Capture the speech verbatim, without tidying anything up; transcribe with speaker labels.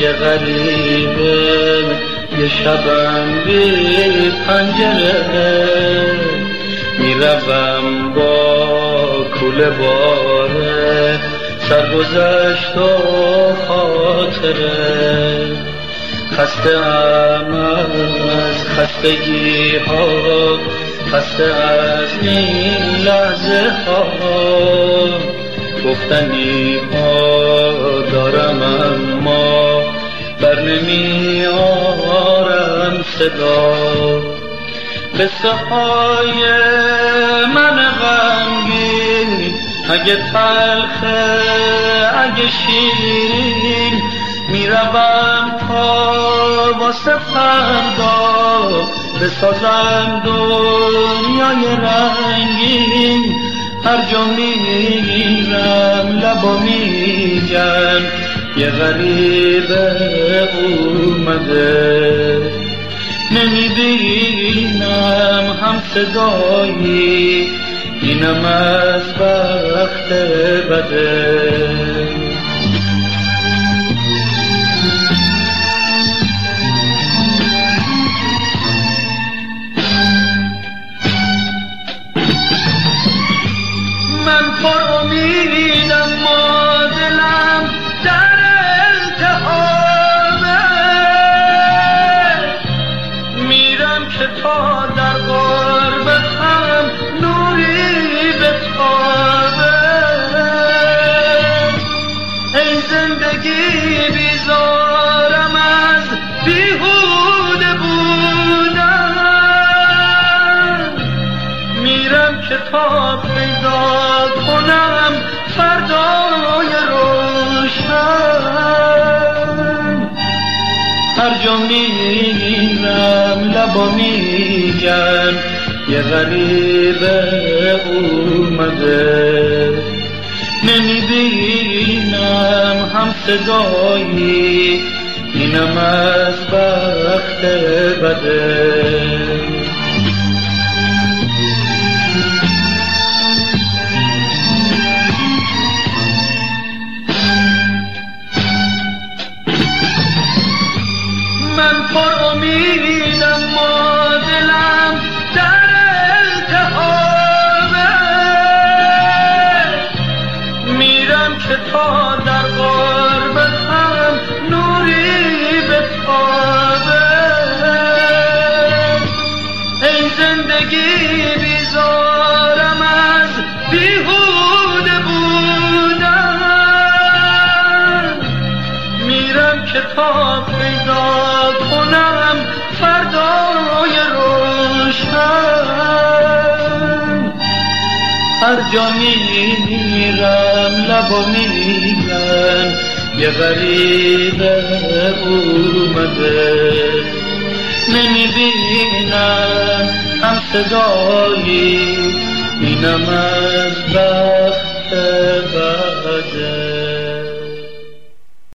Speaker 1: یه غریبه یه شبم بی پنجره میروم با کوله باره سرگذشت و خاطره خسته ام از خستگی ها خسته از این لحظه ها گفتنی ها دارم اما بر نمی آرم صدا قصه های من غمگین اگه تلخه اگه شیرین میروم تا واسه فردا بسازم دنیای رنگین هر جا میرم لبا میگن یه غریبه اومده نمیبینم هم صدایی اینم از وقت بده من پر امیدم ما دلم در التهامه میرم که تا در غربتم نوری بتابه ای زندگی بیزارم از بیهوده بودن میرم که تا پیدا کنم فردای روشن هر جا میرم لبا میگن یه غریبه اومده نمیبینم هم صدایی اینم از بخت بده من پر امیدم ما دلم در التهامه میرم که تا در غربتم نوری بتابه ای زندگی بیزارم از بیهوده بودن میرم که تا پیدا کنم فردای روشن هر جا میرم لبا میگن یه غریبه اومده نمیبینم هم صدایی اینم از بر